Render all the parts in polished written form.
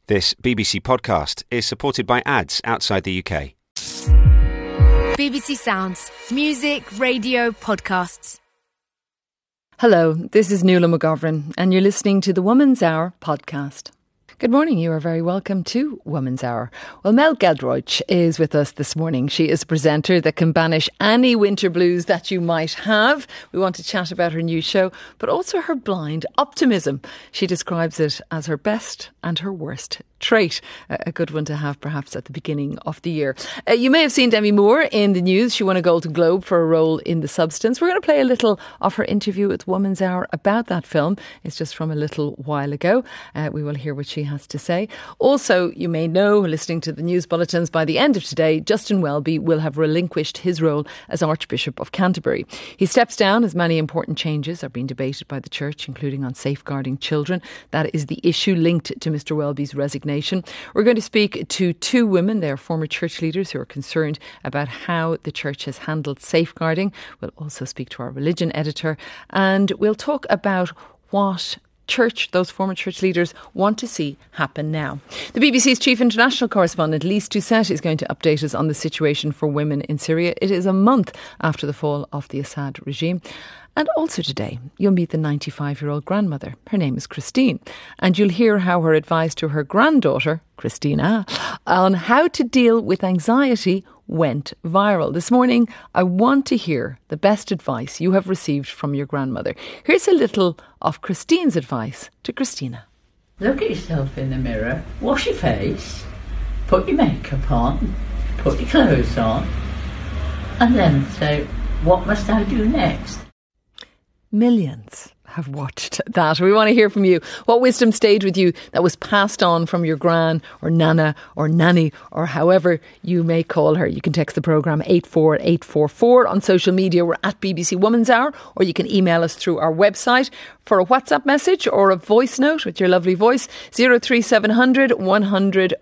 This BBC podcast is supported by ads outside the UK. BBC Sounds. Music, radio, podcasts. Hello, this is Nuala McGovern and you're listening to the Woman's Hour podcast. Good morning, you are very welcome to Woman's Hour. Well, Mel Giedroyc is with us this morning. She is a presenter that can banish any winter blues that you might have. We want to chat about her new show, but also her blind optimism. She describes it as her best and her worst trait. A good one to have perhaps at the beginning of the year. You may have seen Demi Moore in the news. She won a Golden Globe for a role in The Substance. We're going to play a little of her interview with Woman's Hour about that film. It's just from a little while ago. We will hear what she has to say. Also, you may know, listening to the news bulletins, by the end of today, Justin Welby will have relinquished his role as Archbishop of Canterbury. He steps down as many important changes are being debated by the Church, including on safeguarding children. That is the issue linked to Mr Welby's resignation. We're going to speak to two women. They are former church leaders who are concerned about how the Church has handled safeguarding. We'll also speak to our religion editor and we'll talk about what those former church leaders want to see happen now. The BBC's chief international correspondent, Lise Doucet, is going to update us on the situation for women in Syria. It is a month after the fall of the Assad regime. And also today, you'll meet the 95-year-old grandmother. Her name is Christine. And you'll hear how her advice to her granddaughter, Christina, on how to deal with anxiety went viral. This morning, I want to hear the best advice you have received from your grandmother. Here's a little of Christine's advice to Christina. Look at yourself in the mirror, wash your face, put your makeup on, put your clothes on, and then say, what must I do next? Millions have watched that. We want to hear from you. What wisdom stayed with you that was passed on from your gran or nana or nanny or however you may call her? You can text the programme 84844. On social media, we're at BBC Woman's Hour, or you can email us through our website for a WhatsApp message or a voice note with your lovely voice, 03700 100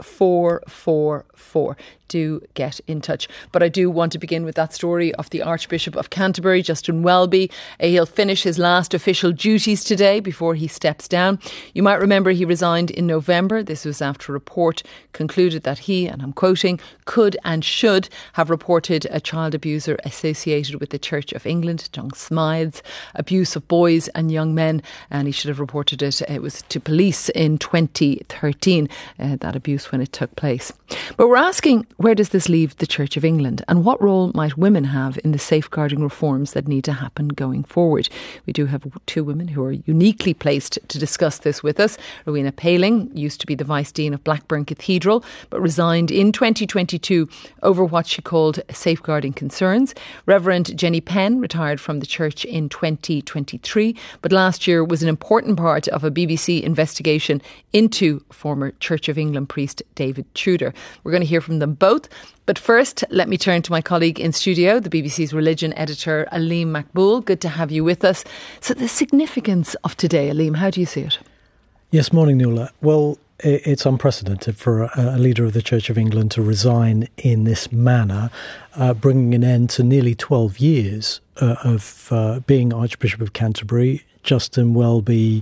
444. Do get in touch. But I do want to begin with that story of the Archbishop of Canterbury, Justin Welby. He'll finish his last official duties today before he steps down. You might remember he resigned in November. This was after a report concluded that he, and I'm quoting, could and should have reported a child abuser associated with the Church of England, John Smythe's abuse of boys and young men, and he should have reported it. It was to police in 2013, that abuse when it took place. But we're asking, where does this leave the Church of England, and what role might women have in the safeguarding reforms that need to happen going forward? We do have two women who are uniquely placed to discuss this with us. Rowena Paling used to be the Vice Dean of Blackburn Cathedral, but resigned in 2022 over what she called safeguarding concerns. Reverend Jenny Penn retired from the Church in 2023, but last year was an important part of a BBC investigation into former Church of England priest David Tudor. We're going to hear from them both. But first, let me turn to my colleague in studio, the BBC's religion editor, Aleem Makboul. Good to have you with us. So the significance of today, Aleem, how do you see it? Yes, morning, Nuala. Well, it's unprecedented for a leader of the Church of England to resign in this manner, bringing an end to nearly 12 years of being Archbishop of Canterbury. Justin Welby,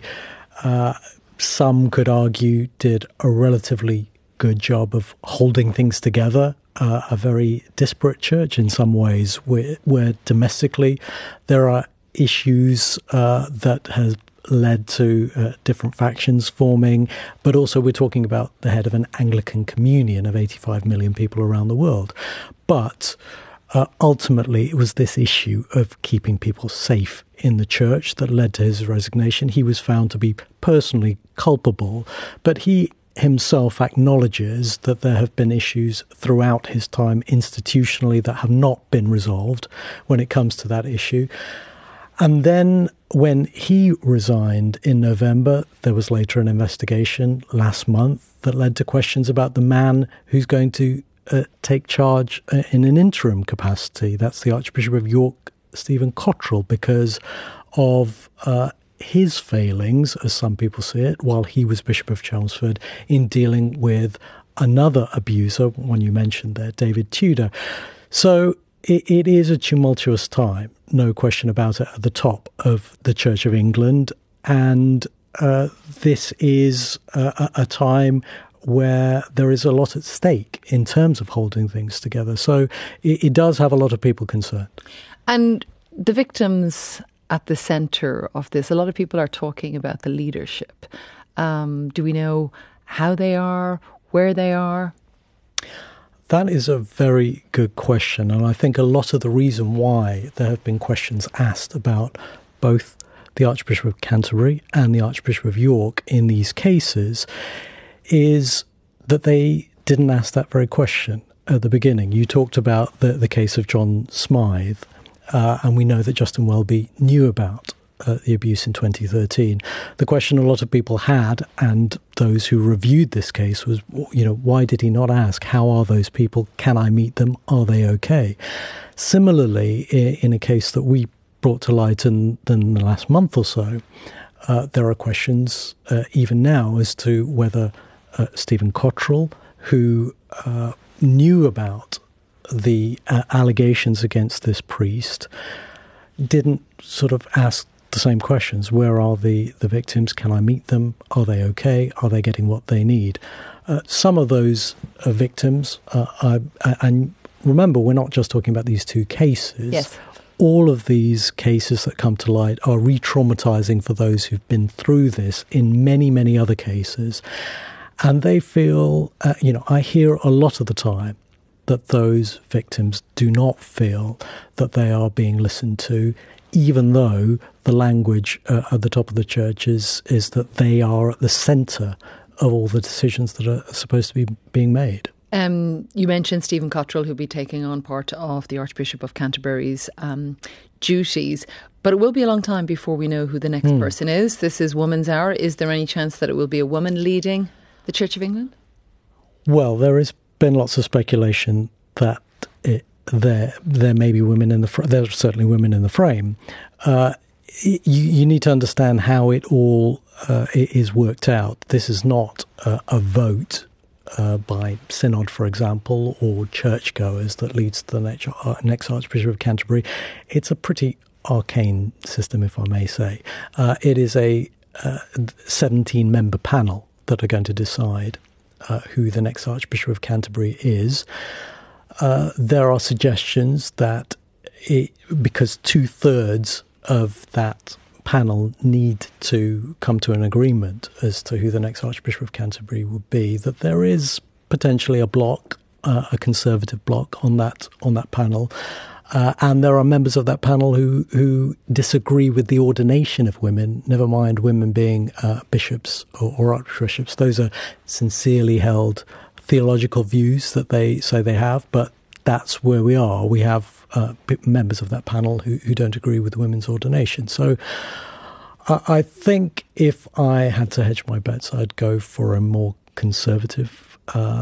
some could argue, did a relatively good job of holding things together. A very disparate church in some ways, where domestically there are issues that have led to different factions forming, but also we're talking about the head of an Anglican communion of 85 million people around the world. But ultimately, it was this issue of keeping people safe in the church that led to his resignation. He was found to be personally culpable, but he himself acknowledges that there have been issues throughout his time institutionally that have not been resolved when it comes to that issue. And then when he resigned in November, there was later an investigation last month that led to questions about the man who's going to take charge in an interim capacity. That's the Archbishop of York, Stephen Cottrell, because of his failings, as some people see it, while he was Bishop of Chelmsford, in dealing with another abuser, one you mentioned there, David Tudor. So it is a tumultuous time, no question about it, at the top of the Church of England. And this is a time where there is a lot at stake in terms of holding things together. So it does have a lot of people concerned. And the victims at the centre of this, a lot of people are talking about the leadership. Do we know how they are, where they are? That is a very good question. And I think a lot of the reason why there have been questions asked about both the Archbishop of Canterbury and the Archbishop of York in these cases is that they didn't ask that very question at the beginning. You talked about the case of John Smythe, and we know that Justin Welby knew about the abuse in 2013. The question a lot of people had, and those who reviewed this case, was, why did he not ask, how are those people? Can I meet them? Are they okay? Similarly, in a case that we brought to light in the last month or so, there are questions even now as to whether Stephen Cottrell, who knew about the allegations against this priest, didn't sort of ask the same questions. Where are the victims? Can I meet them? Are they okay? Are they getting what they need? Some of those victims, and remember, we're not just talking about these two cases. Yes. All of these cases that come to light are re-traumatizing for those who've been through this in many, many other cases. And they feel, I hear a lot of the time that those victims do not feel that they are being listened to, even though the language at the top of the church is that they are at the centre of all the decisions that are supposed to be being made. You mentioned Stephen Cottrell, who'll be taking on part of the Archbishop of Canterbury's duties, but it will be a long time before we know who the next person is. This is Woman's Hour. Is there any chance that it will be a woman leading the Church of England? Well, there has been lots of speculation that there may be women in the there are certainly women in the frame. You need to understand how it all is worked out. This is not a vote by synod, for example, or churchgoers that leads to the next Archbishop of Canterbury. It's a pretty arcane system, if I may say. It is a 17-member panel that are going to decide who the next Archbishop of Canterbury is. There are suggestions that because 2/3 of that panel need to come to an agreement as to who the next Archbishop of Canterbury would be, that there is potentially a block, a conservative block on that panel. And there are members of that panel who disagree with the ordination of women, never mind women being bishops or archbishops. Those are sincerely held theological views that they say they have, but that's where we are. We have members of that panel who don't agree with women's ordination. So I think if I had to hedge my bets, I'd go for a more conservative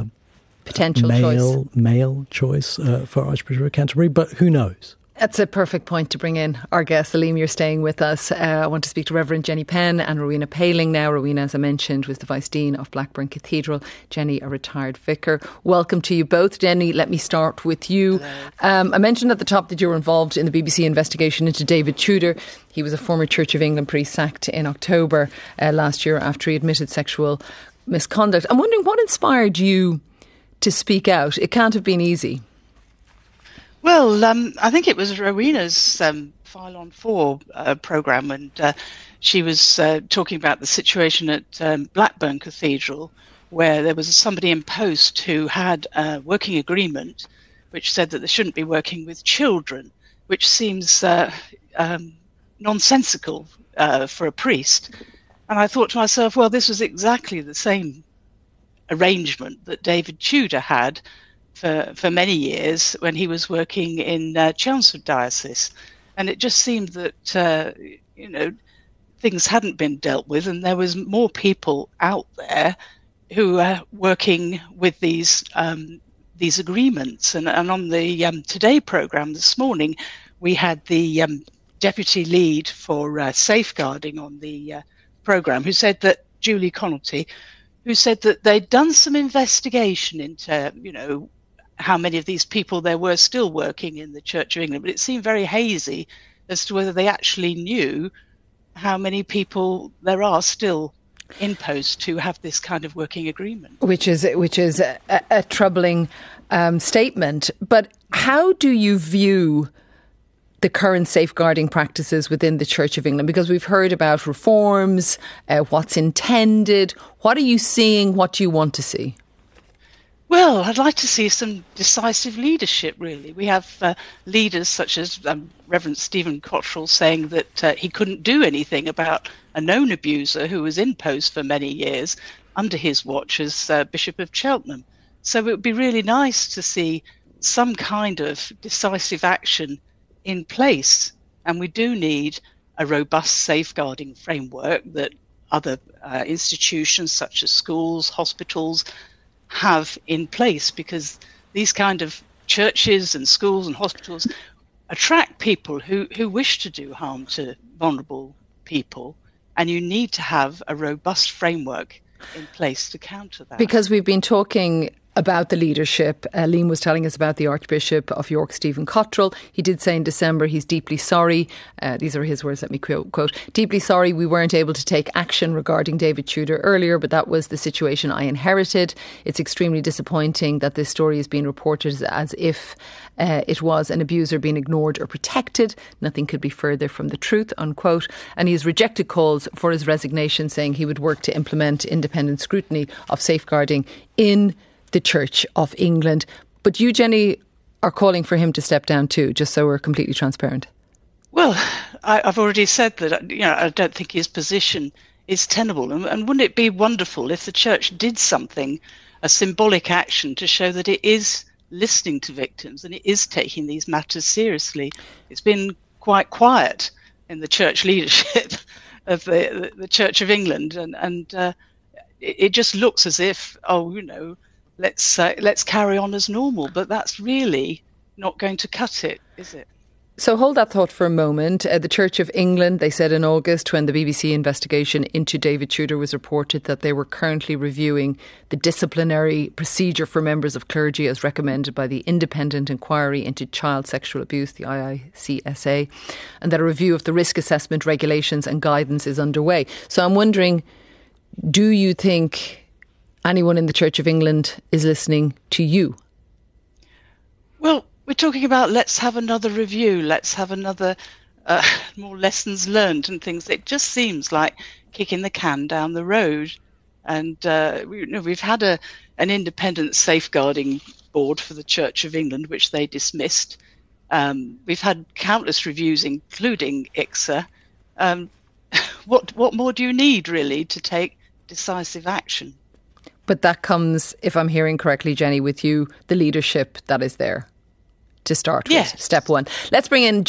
potential male choice for Archbishop of Canterbury, but who knows? That's a perfect point to bring in our guest. Salim, you're staying with us. I want to speak to Reverend Jenny Penn and Rowena Paling now. Rowena, as I mentioned, was the Vice Dean of Blackburn Cathedral. Jenny, a retired vicar. Welcome to you both. Jenny, let me start with you. I mentioned at the top that you were involved in the BBC investigation into David Tudor. He was a former Church of England priest sacked in October last year after he admitted sexual misconduct. I'm wondering what inspired you to speak out. It can't have been easy. Well, I think it was Rowena's File on 4 programme, and she was talking about the situation at Blackburn Cathedral, where there was somebody in post who had a working agreement which said that they shouldn't be working with children, which seems nonsensical for a priest. And I thought to myself, well, this was exactly the same arrangement that David Tudor had for many years when he was working in Chelmsford Diocese. And it just seemed that, things hadn't been dealt with, and there was more people out there who were working with these agreements. And on the Today programme this morning, we had the deputy lead for safeguarding on the programme, who said that, Julie Connolty, who said that they'd done some investigation into, how many of these people there were still working in the Church of England, but it seemed very hazy as to whether they actually knew how many people there are still in post to have this kind of working agreement. Which is a troubling statement. But how do you view the current safeguarding practices within the Church of England? Because we've heard about reforms, what's intended. What are you seeing? What do you want to see? Well, I'd like to see some decisive leadership, really. We have leaders such as Reverend Stephen Cottrell saying that he couldn't do anything about a known abuser who was in post for many years under his watch as Bishop of Cheltenham. So it would be really nice to see some kind of decisive action in place. And we do need a robust safeguarding framework that other institutions such as schools, hospitals, have in place, because these kind of churches and schools and hospitals attract people who wish to do harm to vulnerable people, and you need to have a robust framework in place to counter that. Because we've been talking about the leadership. Liam was telling us about the Archbishop of York, Stephen Cottrell. He did say in December he's deeply sorry. These are his words, let me quote. Deeply sorry we weren't able to take action regarding David Tudor earlier, but that was the situation I inherited. It's extremely disappointing that this story is being reported as if it was an abuser being ignored or protected. Nothing could be further from the truth, unquote. And he has rejected calls for his resignation, saying he would work to implement independent scrutiny of safeguarding in the Church of England. But you, Jenny, are calling for him to step down too, just so we're completely transparent. Well, I've already said that I don't think his position is tenable. And wouldn't it be wonderful if the Church did something, a symbolic action to show that it is listening to victims and it is taking these matters seriously? It's been quite quiet in the Church leadership of the Church of England, and it just looks as if, let's carry on as normal, but that's really not going to cut it, is it? So hold that thought for a moment. The Church of England, they said in August, when the BBC investigation into David Tudor was reported, that they were currently reviewing the disciplinary procedure for members of clergy as recommended by the Independent Inquiry into Child Sexual Abuse, the IICSA, and that a review of the risk assessment regulations and guidance is underway. So I'm wondering, do you think anyone in the Church of England is listening to you? Well, we're talking about let's have another review, let's have another more lessons learned and things. It just seems like kicking the can down the road. And we've had an independent safeguarding board for the Church of England, which they dismissed. We've had countless reviews, including ICSA. What more do you need, really, to take decisive action? But that comes, if I'm hearing correctly, Jenny, with you, the leadership that is there to start with. Step one. Let's bring in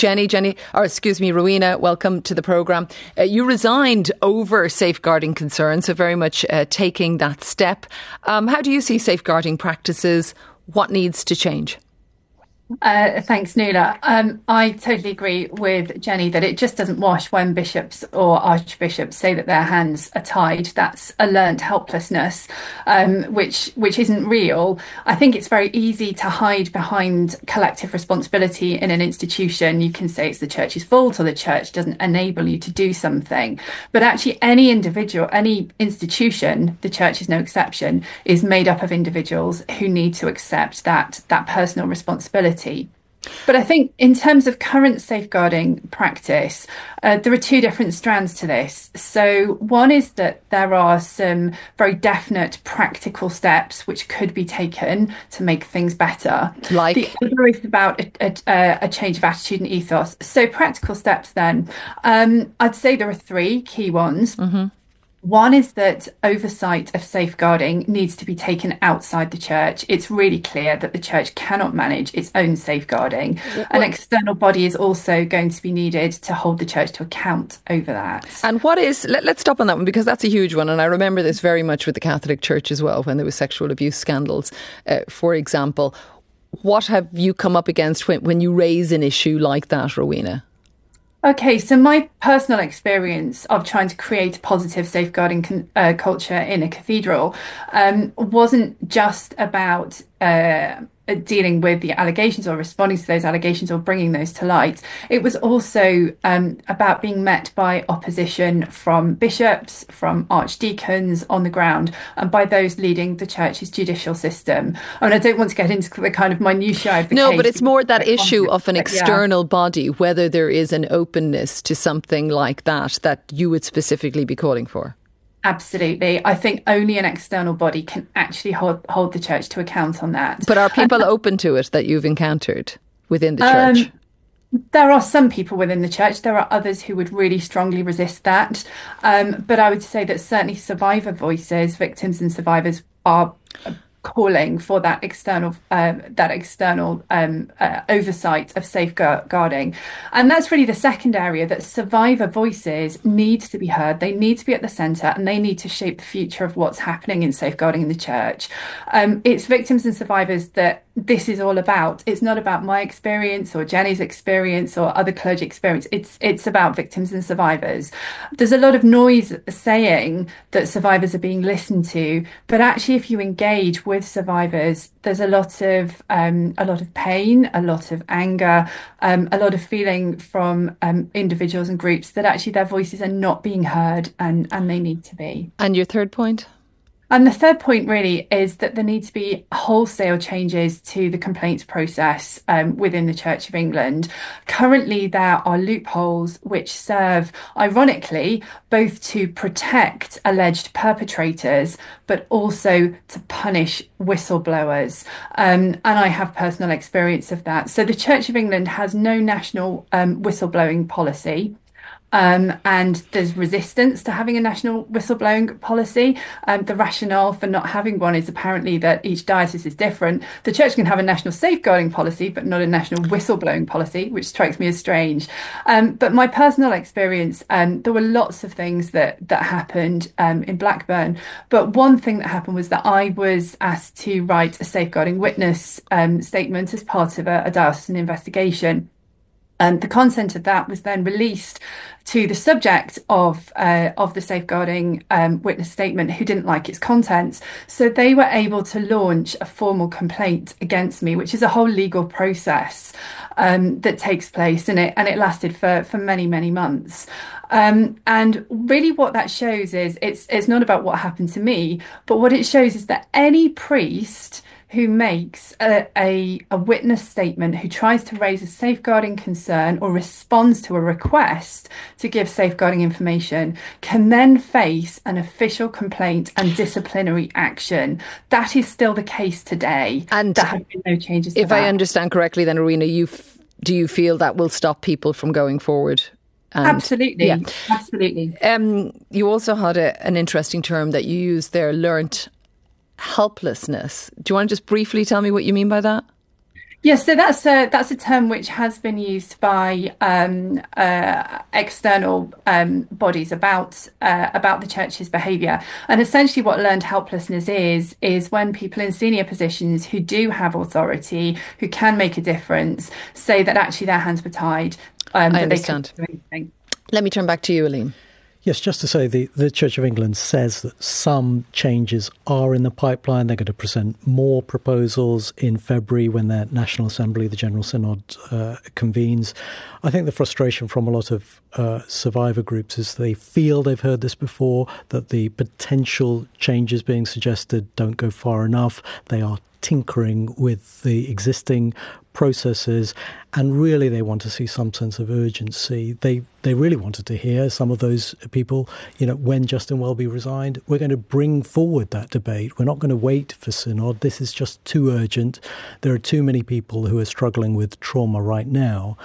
Rowena. Welcome to the programme. You resigned over safeguarding concerns, so very much taking that step. How do you see safeguarding practices? What needs to change? Thanks, Nuala. I totally agree with Jenny that it just doesn't wash when bishops or archbishops say that their hands are tied. That's a learnt helplessness, which isn't real. I think it's very easy to hide behind collective responsibility in an institution. You can say it's the church's fault or the church doesn't enable you to do something. But actually, any individual, any institution, the church is no exception, is made up of individuals who need to accept that personal responsibility. But I think in terms of current safeguarding practice, there are two different strands to this. So one is that there are some very definite practical steps which could be taken to make things better. Like? The other is about a change of attitude and ethos. So practical steps then, I'd say there are three key ones. Mm-hmm. One is that oversight of safeguarding needs to be taken outside the church. It's really clear that the church cannot manage its own safeguarding. An external body is also going to be needed to hold the church to account over that. And what is, let's stop on that one, because that's a huge one. And I remember this very much with the Catholic Church as well, when there was sexual abuse scandals, for example. What have you come up against when you raise an issue like that, Rowena? Okay, so my personal experience of trying to create a positive safeguarding culture in a cathedral wasn't just about dealing with the allegations or responding to those allegations or bringing those to light. It was also about being met by opposition from bishops, from archdeacons on the ground, and by those leading the church's judicial system. I mean, I don't want to get into the kind of minutiae of the case. No, but it's more that issue of an external body, whether there is an openness to something like that you would specifically be calling for. Absolutely. I think only an external body can actually hold the church to account on that. But are people open to it that you've encountered within the church? There are some people within the church. There are others who would really strongly resist that. But I would say that certainly survivor voices, victims and survivors, are calling for that external oversight of safeguarding. And that's really the second area, that survivor voices need to be heard. They need to be at the centre, and they need to shape the future of what's happening in safeguarding in the church. It's victims and survivors that this is all about. It's not about my experience or Jenny's experience or other clergy experience. It's about victims and survivors. There's a lot of noise saying that survivors are being listened to, but actually, if you engage with survivors, there's a lot of pain, a lot of anger, a lot of feeling from individuals and groups that actually their voices are not being heard, and they need to be. And your third point? And the third point really is that there need to be wholesale changes to the complaints process within the Church of England. Currently, there are loopholes which serve, ironically, both to protect alleged perpetrators, but also to punish whistleblowers. And I have personal experience of that. So the Church of England has no national whistleblowing policy. And there's resistance to having a national whistleblowing policy. The rationale for not having one is apparently that each diocese is different. The church can have a national safeguarding policy, but not a national whistleblowing policy, which strikes me as strange. But my personal experience, there were lots of things that happened in Blackburn. But one thing that happened was that I was asked to write a safeguarding witness statement as part of a diocesan investigation. And the content of that was then released to the subject of the safeguarding witness statement, who didn't like its contents. So they were able to launch a formal complaint against me, which is a whole legal process that takes place, and it lasted for many, many months. And really what that shows is it's not about what happened to me, but what it shows is that any priest who makes a witness statement, who tries to raise a safeguarding concern or responds to a request to give safeguarding information, can then face an official complaint and disciplinary action. That is still the case today. And there have been no changes to that. If I understand correctly, then, Arena, do you feel that will stop people from going forward? Absolutely. Yeah. Absolutely. You also had an interesting term that you used there, learnt helplessness. Do you want to just briefly tell me what you mean by that? Yes, so that's a term which has been used by external bodies about the church's behaviour. And essentially what learned helplessness is when people in senior positions who do have authority, who can make a difference, say that actually their hands were tied. I understand. They couldn't do anything. Let me turn back to you, Elaine. Yes, just to say the Church of England says that some changes are in the pipeline. They're going to present more proposals in February when their National Assembly, the General Synod, convenes. I think the frustration from a lot of survivor groups is they feel they've heard this before, that the potential changes being suggested don't go far enough. They are tinkering with the existing processes, and really they want to see some sense of urgency. They really wanted to hear some of those people, when Justin Welby resigned, we're going to bring forward that debate. We're not going to wait for Synod. This is just too urgent. There are too many people who are struggling with trauma right now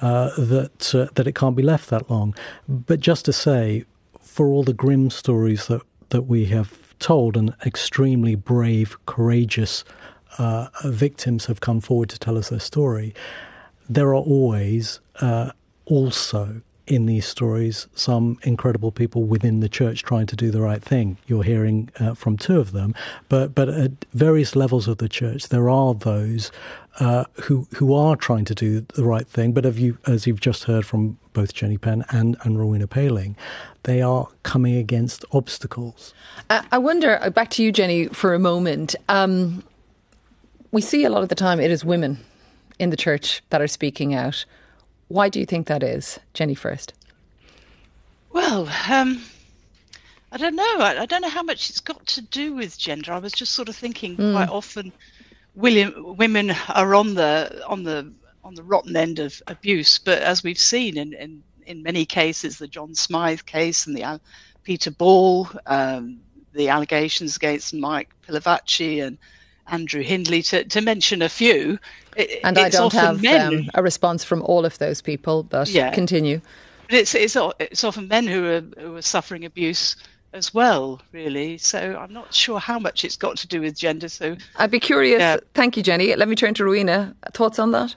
that it can't be left that long. But just to say, for all the grim stories that we have told, and extremely brave, courageous victims have come forward to tell us their story, there are always also in these stories some incredible people within the church trying to do the right thing. You're hearing from two of them, but at various levels of the church there are those who are trying to do the right thing, but as you've just heard from both Jenny Penn and Rowena Paling, they are coming against obstacles. I wonder, back to you, Jenny, for a moment. we see a lot of the time it is women in the church that are speaking out. Why do you think that is? Jenny first. Well, I don't know. I don't know how much it's got to do with gender. I was just sort of thinking quite often women are on the rotten end of abuse, but as we've seen in many cases, the John Smythe case and the Peter Ball, the allegations against Mike Pilavachi and Andrew Hindley, to mention a few. And I don't have a response from all of those people, but continue. But it's often men who are suffering abuse as well, really. So I'm not sure how much it's got to do with gender. So I'd be curious. Yeah. Thank you, Jenny. Let me turn to Rowena. Thoughts on that?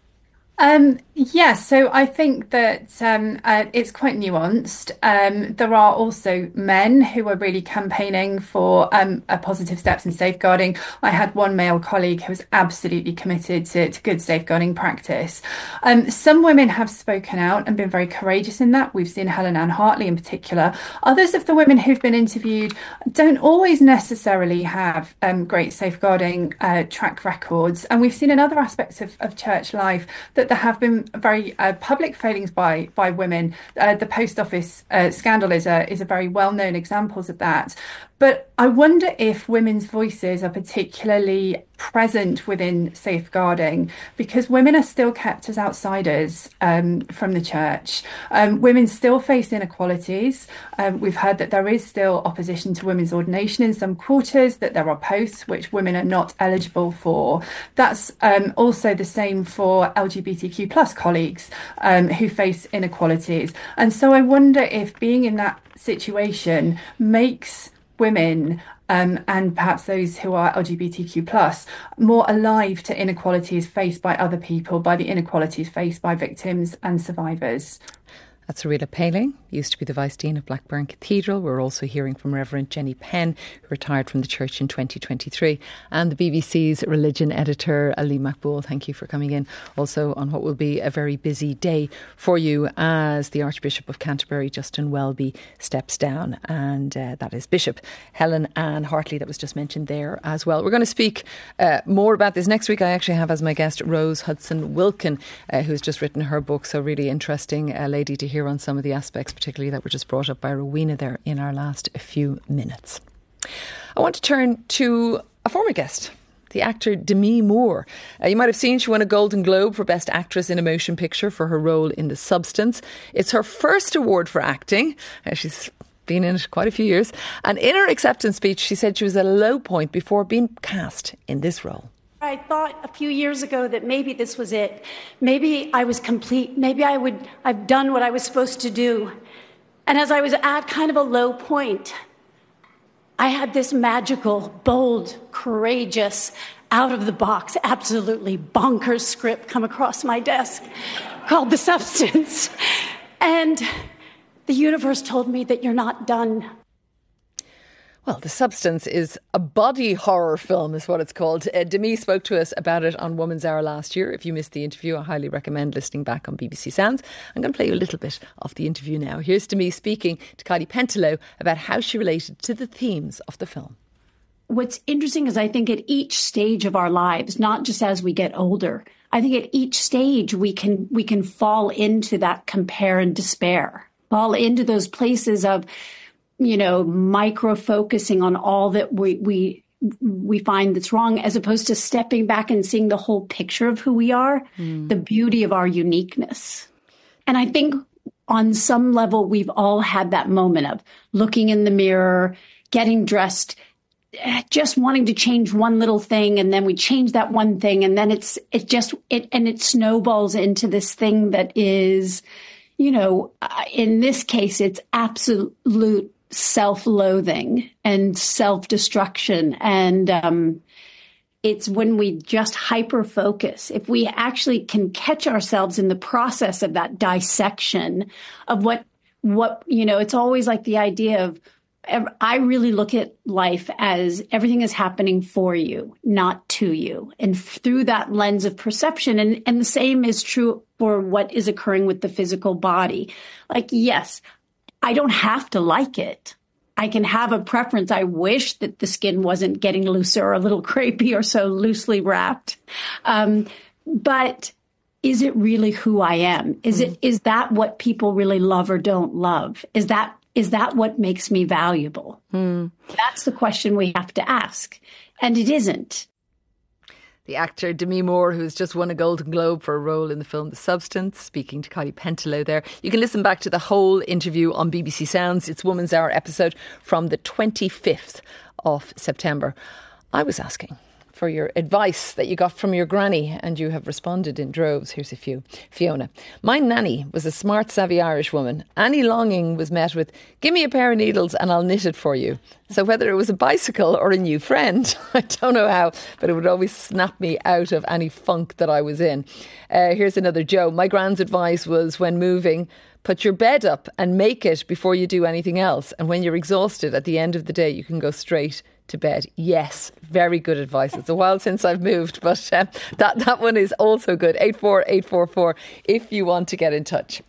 Yes, so I think that it's quite nuanced. There are also men who are really campaigning for positive steps in safeguarding. I had one male colleague who was absolutely committed to good safeguarding practice. Some women have spoken out and been very courageous in that. We've seen Helen Ann Hartley in particular. Others of the women who've been interviewed don't always necessarily have great safeguarding track records. And we've seen in other aspects of church life that there have been very public failings by women. The post office scandal is a very well-known examples of that. But I wonder if women's voices are particularly present within safeguarding, because women are still kept as outsiders from the church. Women still face inequalities. We've heard that there is still opposition to women's ordination in some quarters, that there are posts which women are not eligible for. That's also the same for LGBTQ plus colleagues who face inequalities. And so I wonder if being in that situation makes women and perhaps those who are LGBTQ plus more alive to inequalities faced by other people, by the inequalities faced by victims and survivors. That's Rita Paling, used to be the Vice Dean of Blackburn Cathedral. We're also hearing from Reverend Jenny Penn, who retired from the church in 2023, and the BBC's religion editor, Ali Makboul. Thank you for coming in also on what will be a very busy day for you as the Archbishop of Canterbury, Justin Welby, steps down. And that is Bishop Helen Ann Hartley that was just mentioned there as well. We're going to speak more about this next week. I actually have as my guest Rose Hudson-Wilkin, who's just written her book. So really interesting lady to hear on some of the aspects, particularly that were just brought up by Rowena there in our last few minutes. I want to turn to a former guest, the actor Demi Moore. You might have seen she won a Golden Globe for Best Actress in a Motion Picture for her role in The Substance. It's her first award for acting. She's been in it quite a few years. And in her acceptance speech, she said she was at a low point before being cast in this role. I thought a few years ago that maybe this was it. Maybe I was complete. Maybe I've done what I was supposed to do. And as I was at kind of a low point, I had this magical, bold, courageous, out of the box, absolutely bonkers script come across my desk called The Substance. And the universe told me that you're not done. Well, The Substance is a body horror film, is what it's called. Demi spoke to us about it on Woman's Hour last year. If you missed the interview, I highly recommend listening back on BBC Sounds. I'm going to play you a little bit of the interview now. Here's Demi speaking to Kylie Pentelow about how she related to the themes of the film. What's interesting is I think at each stage of our lives, not just as we get older, I think at each stage we can fall into that compare and despair, fall into those places of, micro-focusing on all that we find that's wrong, as opposed to stepping back and seeing the whole picture of who we are, the beauty of our uniqueness. And I think on some level, we've all had that moment of looking in the mirror, getting dressed, just wanting to change one little thing. And then we change that one thing. And then it snowballs into this thing that is, in this case, it's absolute self-loathing and self-destruction. And it's when we just hyper-focus. If we actually can catch ourselves in the process of that dissection of what it's always like the idea of, I really look at life as everything is happening for you, not to you. And through that lens of perception, and the same is true for what is occurring with the physical body. Like, yes, I don't have to like it. I can have a preference. I wish that the skin wasn't getting looser or a little crepey or so loosely wrapped. But is it really who I am? Is that what people really love or don't love? Is that what makes me valuable? That's the question we have to ask. And it isn't. The actor Demi Moore, who's just won a Golden Globe for a role in the film The Substance, speaking to Kylie Pentelow there. You can listen back to the whole interview on BBC Sounds. It's Woman's Hour episode from the 25th of September. I was asking for your advice that you got from your granny, and you have responded in droves. Here's a few. Fiona: my nanny was a smart, savvy Irish woman. Any longing was met with, give me a pair of needles and I'll knit it for you. So whether it was a bicycle or a new friend, I don't know how, but it would always snap me out of any funk that I was in. Here's another Joe. My grand's advice was, when moving, put your bed up and make it before you do anything else. And when you're exhausted at the end of the day, you can go straight to bed. Yes, very good advice. It's a while since I've moved, but that one is also good. 84844 if you want to get in touch.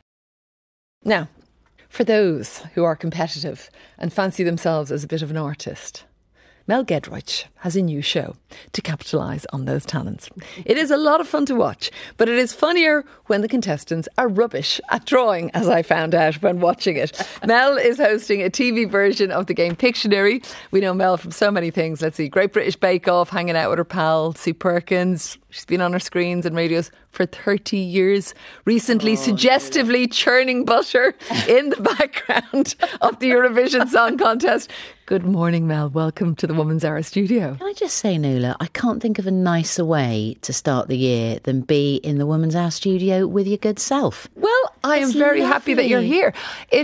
Now, for those who are competitive and fancy themselves as a bit of an artist, Mel Giedroyc has a new show to capitalise on those talents. It is a lot of fun to watch, but it is funnier when the contestants are rubbish at drawing, as I found out when watching it. Mel is hosting a TV version of the game Pictionary. We know Mel from so many things. Let's see, Great British Bake Off, hanging out with her pal Sue Perkins. She's been on her screens and radios for 30 years. Recently, suggestively churning butter in the background of the Eurovision Song Contest. Good morning, Mel. Welcome to the Woman's Hour studio. Can I just say, Nuala, I can't think of a nicer way to start the year than be in the Woman's Hour studio with your good self. Well, I am very happy that you're here.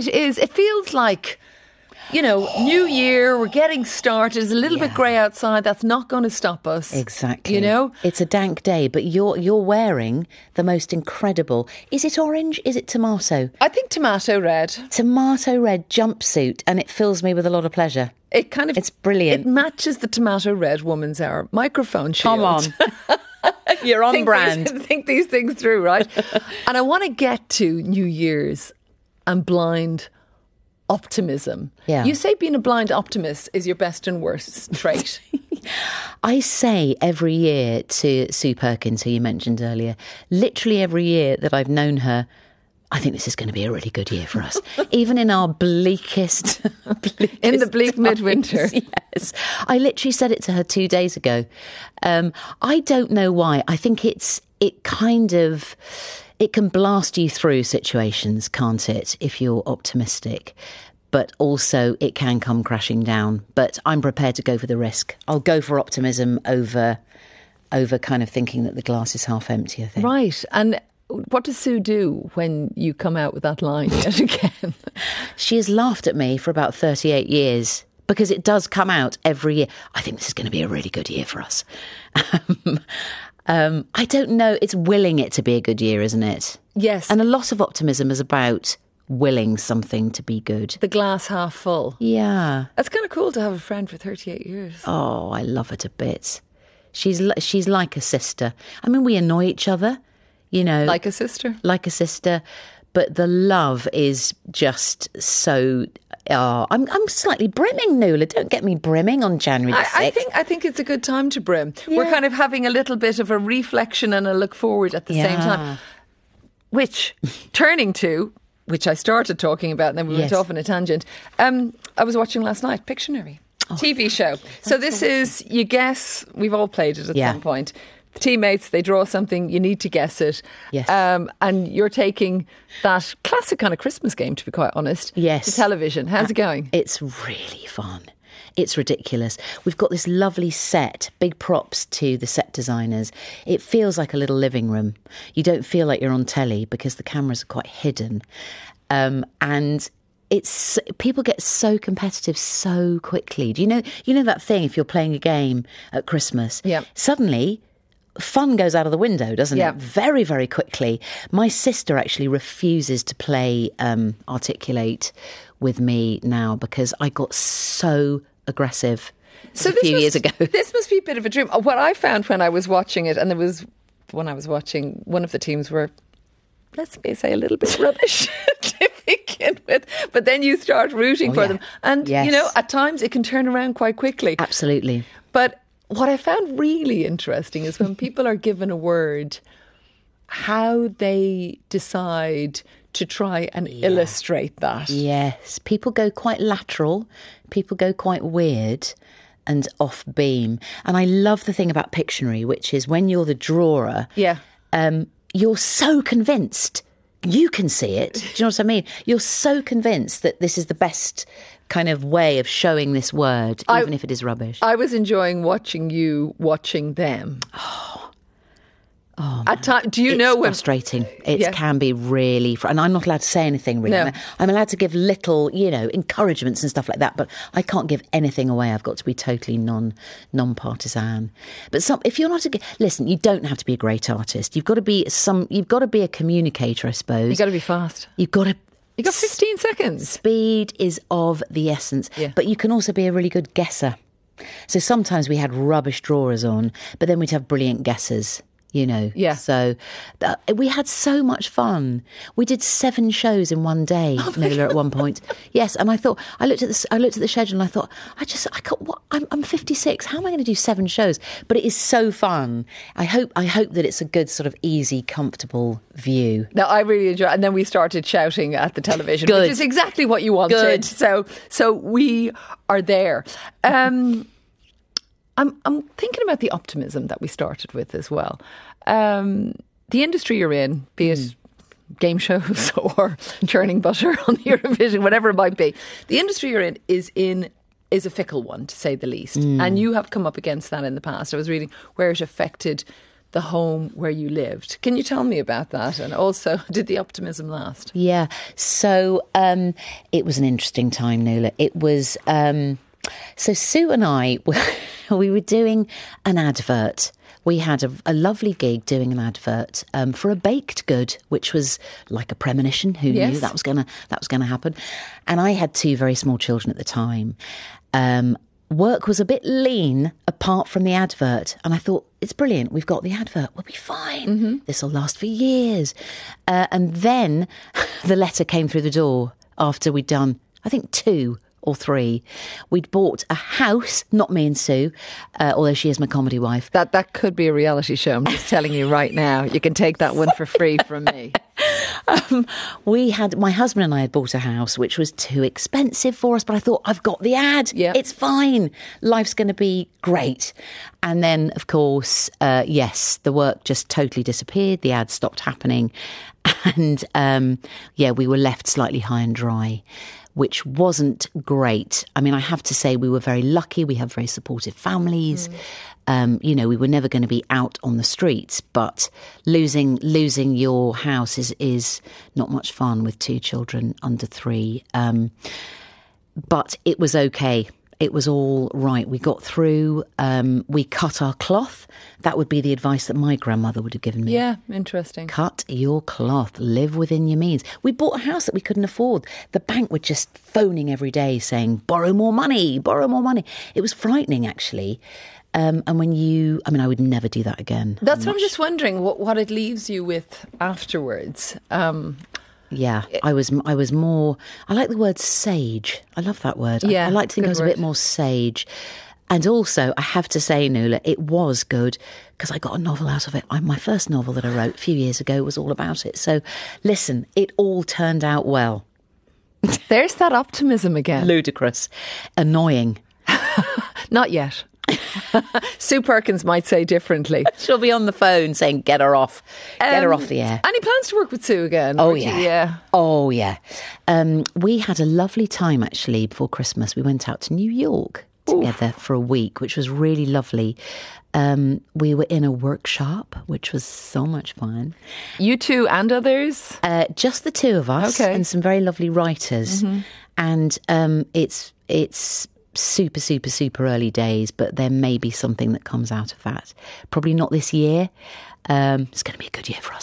It feels like, you know, new year, we're getting started. It's a little bit grey outside. That's not going to stop us. Exactly. You know? It's a dank day, but you're wearing the most incredible, is it orange? Is it tomato? I think tomato red. Tomato red jumpsuit, and it fills me with a lot of pleasure. It's brilliant. It matches the tomato red Woman's Hour microphone shield. Come on. You're on brand. Think these things through, right? And I want to get to New Year's and blind optimism. Yeah. You say being a blind optimist is your best and worst trait. I say every year to Sue Perkins, who you mentioned earlier, literally every year that I've known her, I think this is going to be a really good year for us. Even in our bleakest in the bleak midwinter. Yes. I literally said it to her 2 days ago. I don't know why. I think it can blast you through situations, can't it, if you're optimistic? But also it can come crashing down. But I'm prepared to go for the risk. I'll go for optimism over kind of thinking that the glass is half empty, I think. Right. And what does Sue do when you come out with that line yet again? She has laughed at me for about 38 years because it does come out every year. I think this is going to be a really good year for us. I don't know. It's willing it to be a good year, isn't it? Yes. And a lot of optimism is about willing something to be good. The glass half full. Yeah. That's kind of cool to have a friend for 38 years. Oh, I love her to bits. She's like a sister. I mean, we annoy each other, you know. Like a sister? Like a sister. But the love is just so... I'm slightly brimming, Nuala. Don't get me brimming on January the 6th. I think it's a good time to brim. Yeah. We're kind of having a little bit of a reflection and a look forward at the same time. Which, turning to, which I started talking about and then we went off on a tangent. I was watching last night, Pictionary. TV show. So this is, you guess, we've all played it at some point. The teammates, they draw something, you need to guess it. Yes. And you're taking that classic kind of Christmas game, to be quite honest, to television. How's it going? It's really fun. It's ridiculous. We've got this lovely set, big props to the set designers. It feels like a little living room. You don't feel like you're on telly because the cameras are quite hidden. And people get so competitive so quickly. Do you know that thing, if you're playing a game at Christmas, suddenly fun goes out of the window, doesn't it? Very, very quickly. My sister actually refuses to play Articulate with me now because I got so aggressive a few years ago. This must be a bit of a dream. What I found when I was watching it, and there was one I was watching, one of the teams were let's say, a little bit rubbish to begin with. But then you start rooting for them. And, you know, at times it can turn around quite quickly. Absolutely. But what I found really interesting is when people are given a word, how they decide to try and illustrate that. Yes. People go quite lateral. People go quite weird and off beam. And I love the thing about Pictionary, which is when you're the drawer, you're so convinced you can see it. Do you know what I mean? You're so convinced that this is the best kind of way of showing this word, even if it is rubbish. I was enjoying watching you watching them. At times, do you know when... It's frustrating. It can be really... And I'm not allowed to say anything, really. No. I'm allowed to give little, you know, encouragements and stuff like that, but I can't give anything away. I've got to be totally non-partisan. But if you're not listen, you don't have to be a great artist. You've got to be a communicator, I suppose. You've got to be fast. You got 15 seconds. Speed is of the essence. Yeah. But you can also be a really good guesser. So sometimes we had rubbish drawers on, but then we'd have brilliant guessers. You know, so we had so much fun. We did 7 shows in one day, Nuala, at one point. Yes, and I thought I looked at the schedule and I thought I'm 56. How am I going to do 7 shows? But it is so fun. I hope that it's a good sort of easy, comfortable view. No, I really enjoy it. And then we started shouting at the television, which is exactly what you wanted. Good. So we are there. I'm thinking about the optimism that we started with as well. The industry you're in, be it game shows or churning butter on the Eurovision, whatever it might be, the industry you're in is a fickle one, to say the least. And you have come up against that in the past. I was reading where it affected the home where you lived. Can you tell me about that? And also, did the optimism last? Yeah. So it was an interesting time, Nuala. It was... So Sue and I, we were doing an advert. We had a lovely gig doing an advert for a baked good, which was like a premonition. Who knew that was gonna happen? And I had 2 very small children at the time. Work was a bit lean apart from the advert, and I thought, it's brilliant. We've got the advert. We'll be fine. This will last for years. And then the letter came through the door after we'd done, I think, 2 or 3. We'd bought a house, not me and Sue, although she is my comedy wife. That could be a reality show. I'm just telling you right now. You can take that one for free from me. My husband and I had bought a house, which was too expensive for us, but I thought, I've got the ad. Yeah. It's fine. Life's going to be great. And then, of course, the work just totally disappeared. The ad stopped happening. And, we were left slightly high and dry, which wasn't great. I mean, I have to say we were very lucky. We have very supportive families. We were never going to be out on the streets, but losing your house is not much fun with 2 children under 3. But it was okay. It was all right. We got through. We cut our cloth. That would be the advice that my grandmother would have given me. Yeah, interesting. Cut your cloth. Live within your means. We bought a house that we couldn't afford. The bank were just phoning every day saying, borrow more money, borrow more money. It was frightening, actually. And I would never do that again. That's what I'm just wondering, what it leaves you with afterwards. Yeah, I was more... I like the word sage. I love that word. Yeah, I like to think I was a bit more sage. And also, I have to say, Nuala, it was good because I got a novel out of it. My first novel that I wrote a few years ago was all about it. So, listen, it all turned out well. There's that optimism again. Ludicrous. Annoying. Not yet. Sue Perkins might say differently. She'll be on the phone saying, get her off. Get her off the air. Any plans to work with Sue again? Oh, yeah. Oh, yeah. We had a lovely time, actually, before Christmas. We went out to New York together for a week, which was really lovely. We were in a workshop, which was so much fun. You 2 and others? Just the 2 of us and some very lovely writers. And it's super, super, super early days, but there may be something that comes out of that. Probably not this year. It's going to be a good year for us.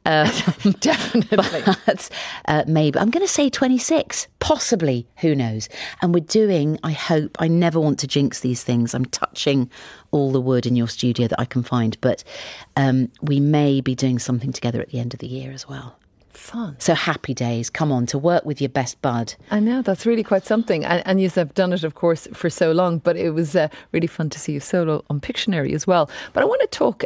Definitely. But maybe. I'm going to say 26, possibly. Who knows? And we're doing, I hope, I never want to jinx these things. I'm touching all the wood in your studio that I can find. But we may be doing something together at the end of the year as well. Fun. So happy days. Come on, to work with your best bud. I know, that's really quite something. And you have done it, of course, for so long, but it was really fun to see you solo on Pictionary as well. But I want to talk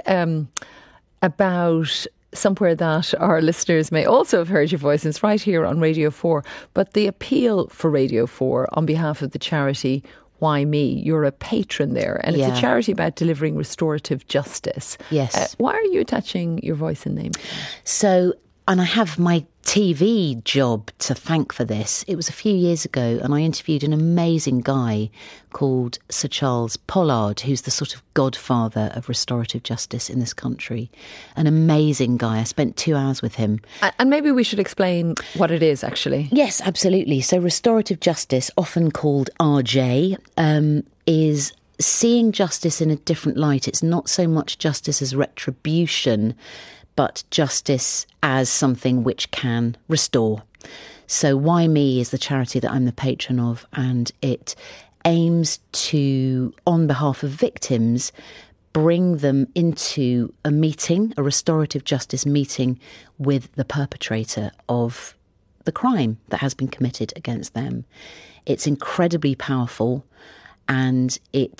about somewhere that our listeners may also have heard your voice, and it's right here on Radio 4, but the appeal for Radio 4 on behalf of the charity Why Me? You're a patron there, and it's a charity about delivering restorative justice. Yes. Why are you attaching your voice and name? So, and I have my TV job to thank for this. It was a few years ago, and I interviewed an amazing guy called Sir Charles Pollard, who's the sort of godfather of restorative justice in this country. An amazing guy. I spent 2 hours with him. And maybe we should explain what it is, actually. Yes, absolutely. So restorative justice, often called RJ, is seeing justice in a different light. It's not so much justice as retribution, but justice as something which can restore. So Why Me is the charity that I'm the patron of, and it aims to, on behalf of victims, bring them into a meeting, a restorative justice meeting with the perpetrator of the crime that has been committed against them. It's incredibly powerful, and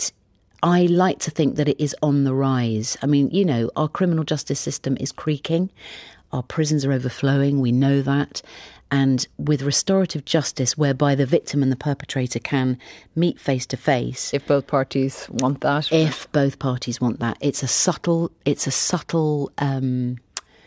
I like to think that it is on the rise. I mean, you know, our criminal justice system is creaking. Our prisons are overflowing. We know that. And with restorative justice, whereby the victim and the perpetrator can meet face to face. If both parties want that. If both parties want that. It's a subtle thing.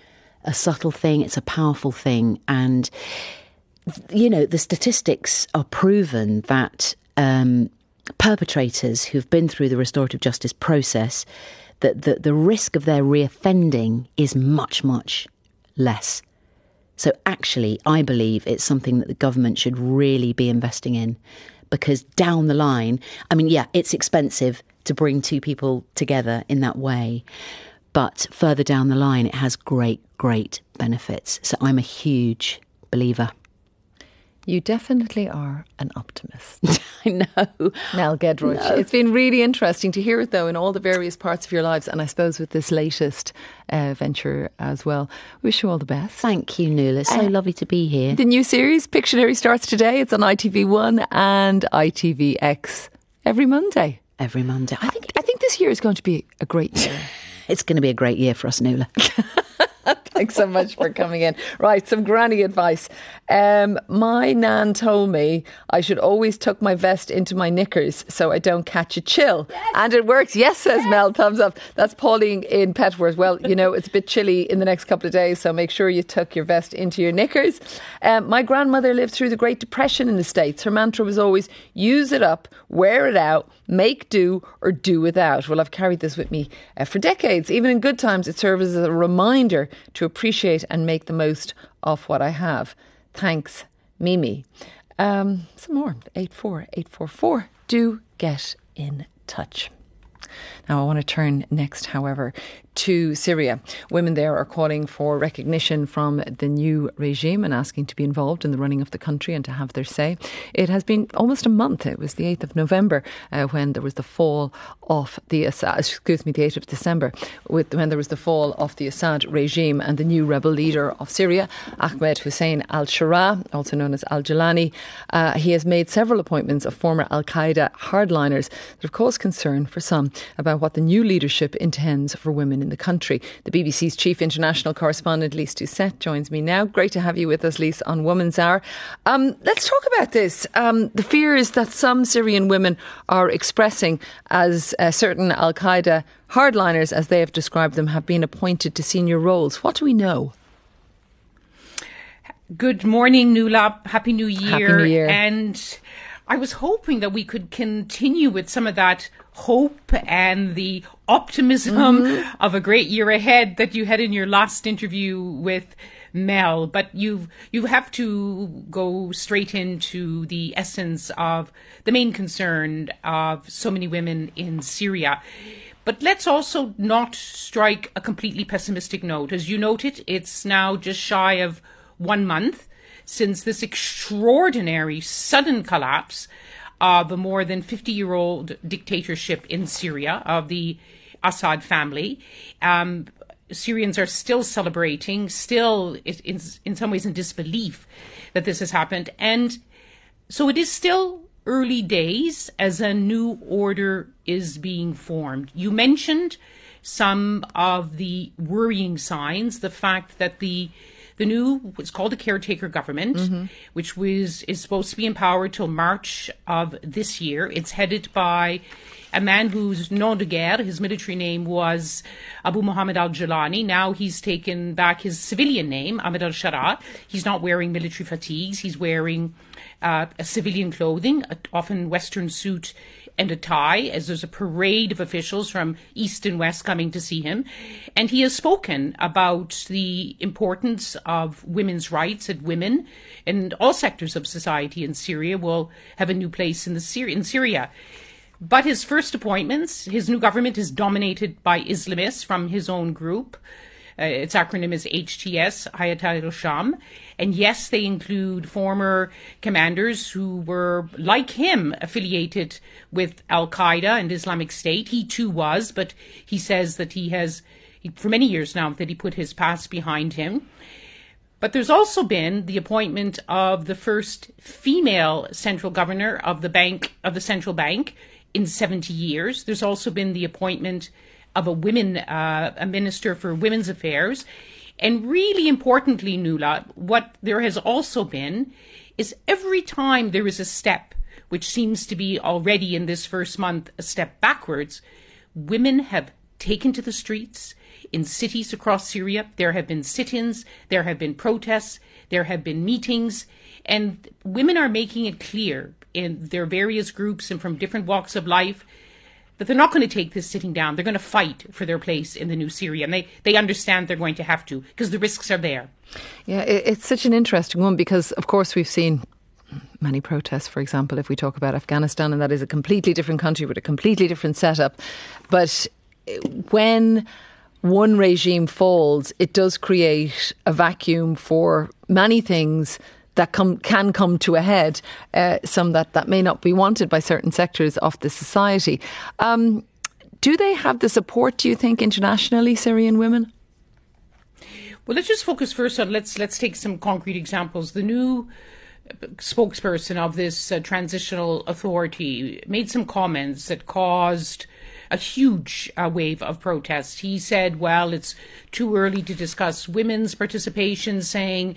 It's a powerful thing. And, you know, the statistics are proven that perpetrators who've been through the restorative justice process, that the risk of their reoffending is much, much less. So actually, I believe it's something that the government should really be investing in, because down the line, I mean, yeah, it's expensive to bring two people together in that way, but further down the line, it has great, great benefits. So I'm a huge believer. You definitely are an optimist. I know. Mel Gedroich. No. It's been really interesting to hear it, though, in all the various parts of your lives, and I suppose with this latest venture as well. Wish you all the best. Thank you, Nuala. It's so lovely to be here. The new series, Pictionary, starts today. It's on ITV1 and ITVX every Monday. Every Monday. I think this year is going to be a great year. It's going to be a great year for us, Nuala. Thanks so much for coming in. Right, some granny advice. My nan told me I should always tuck my vest into my knickers so I don't catch a chill. Yes. And it works. Yes, says Mel. Thumbs up. That's Pauline in Petworth. Well, you know, it's a bit chilly in the next couple of days, so make sure you tuck your vest into your knickers. My grandmother lived through the Great Depression in the States. Her mantra was always, use it up, wear it out, make do or do without. Well, I've carried this with me for decades. Even in good times, it serves as a reminder to appreciate and make the most of what I have. Thanks, Mimi. Some more. 84844. Do get in touch. Now, I want to turn next, however, to Syria. Women there are calling for recognition from the new regime and asking to be involved in the running of the country and to have their say. It has been almost a month. It was the 8th of November when there was the fall of the Assad, the 8th of December, when there was the fall of the Assad regime and the new rebel leader of Syria, Ahmed Hussein al-Shara, also known as al-Jalani. He has made several appointments of former al-Qaeda hardliners that have caused concern for some about what the new leadership intends for women in the country. The BBC's chief international correspondent, Lise Doucette, joins me now. Great to have you with us, Lise, on Woman's Hour. Let's talk about this. The fears that some Syrian women are expressing as certain al-Qaeda hardliners, as they have described them, have been appointed to senior roles. What do we know? Good morning, Nuala. Happy New Year. Happy New Year. And I was hoping that we could continue with some of that hope and the optimism of a great year ahead that you had in your last interview with Mel. But you have to go straight into the essence of the main concern of so many women in Syria. But let's also not strike a completely pessimistic note. As you noted, it's now just shy of 1 month since this extraordinary sudden collapse of a more than 50-year-old dictatorship in Syria of the Assad family. Syrians are still celebrating, still in some ways in disbelief that this has happened. And so it is still early days as a new order is being formed. You mentioned some of the worrying signs, the fact that the new, what's called a caretaker government, which is supposed to be in power till March of this year. It's headed by a man whose nom de guerre, his military name was Abu Muhammad al-Jalani. Now he's taken back his civilian name, Ahmed al-Shara. He's not wearing military fatigues. He's wearing a civilian clothing, often Western suit and a tie, as there's a parade of officials from east and west coming to see him. And he has spoken about the importance of women's rights, and women in all sectors of society in Syria will have a new place in Syria. But his first appointments, his new government is dominated by Islamists from his own group. Its acronym is HTS, Hayat al-Sham. And yes, they include former commanders who were, like him, affiliated with Al-Qaeda and Islamic State. He too was, but he says that he has, for many years now, that he put his past behind him. But there's also been the appointment of the first female central governor of the central bank in 70 years. There's also been the appointment of a minister for women's affairs. And really importantly, Nuala, what there has also been is every time there is a step, which seems to be already in this first month a step backwards, women have taken to the streets in cities across Syria. There have been sit-ins, there have been protests, there have been meetings, and women are making it clear in their various groups and from different walks of life that they're not going to take this sitting down. They're going to fight for their place in the new Syria. And they understand they're going to have to because the risks are there. Yeah, it's such an interesting one because, of course, we've seen many protests, for example, if we talk about Afghanistan, and that is a completely different country with a completely different setup. But when one regime falls, it does create a vacuum for many things that can come to a head, some that may not be wanted by certain sectors of the society. Do they have the support, do you think, internationally, Syrian women? Well, let's just focus first on, let's take some concrete examples. The new spokesperson of this transitional authority made some comments that caused a huge wave of protests. He said, well, it's too early to discuss women's participation, saying